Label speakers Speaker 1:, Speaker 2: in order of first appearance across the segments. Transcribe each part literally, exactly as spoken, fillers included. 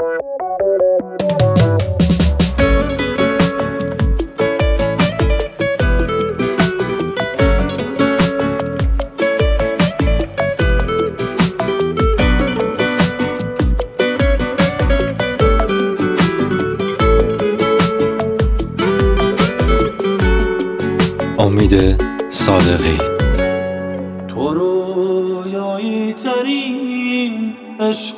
Speaker 1: امید صادقی.
Speaker 2: تو رویایی ترین عشق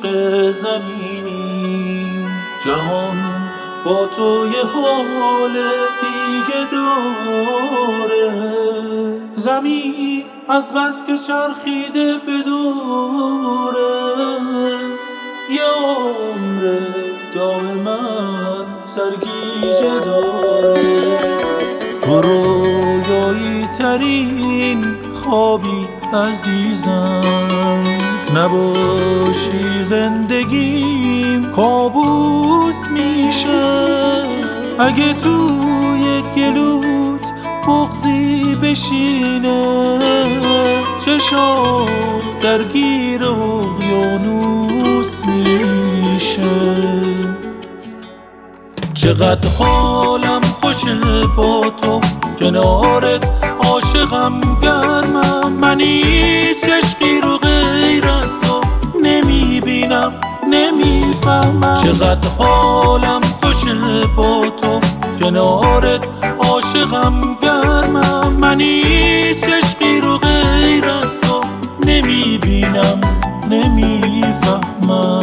Speaker 2: زمینی، جهان با تو یه حال دیگه داره. زمین از بس که چرخیده به دوره، یه عمر دائما سرگیجه داره. تو رویایی ترین خوابی عزیزم، نباشی زندگیم کابوس میشه. اگه توی گلوت بغضی بشینه، چشام درگیر اقیانوس میشه. چقدر حالم خوشه با تو کنارت، عاشقم گرمم. من هیچ عشقی رو غیر از تو نمیبینم نمیفهمم. چقدر حالم خوشه با تو کنارت، عاشقم گرمم. من هیچ عشقی رو غیر از تو نمیبینم نمیفهمم.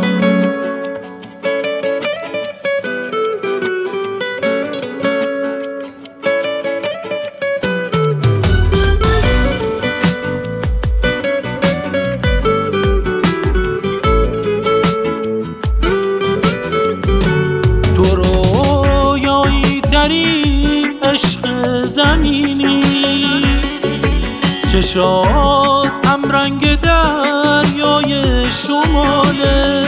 Speaker 2: عشق زمینی، چشات هم رنگ دریای شماله.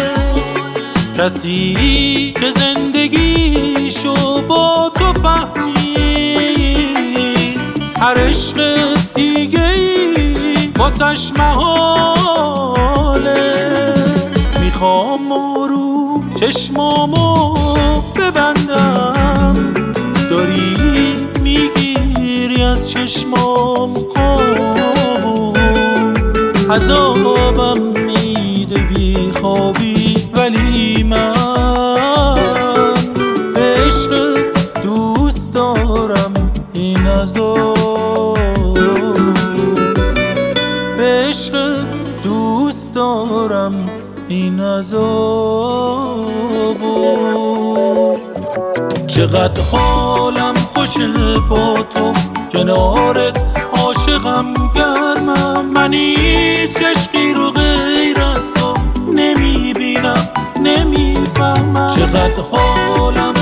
Speaker 2: کسی که زندگیشو با تو فهمید، هر عشق دیگه ای واسش محاله. میخوام رو چشمامو ببندم، داری میگیری از چشمام خوابو. عذابم میده بی خوابی، ولی من به عشق دوست دارم این عذابو. به عشق دوست دارم این عذابو. چقدر حالم خوشه با تو کنارت، عاشقم گرمم. من هیچ عشقی رو غیر از تو نمیبینم نمیفهمم. چقدر حالم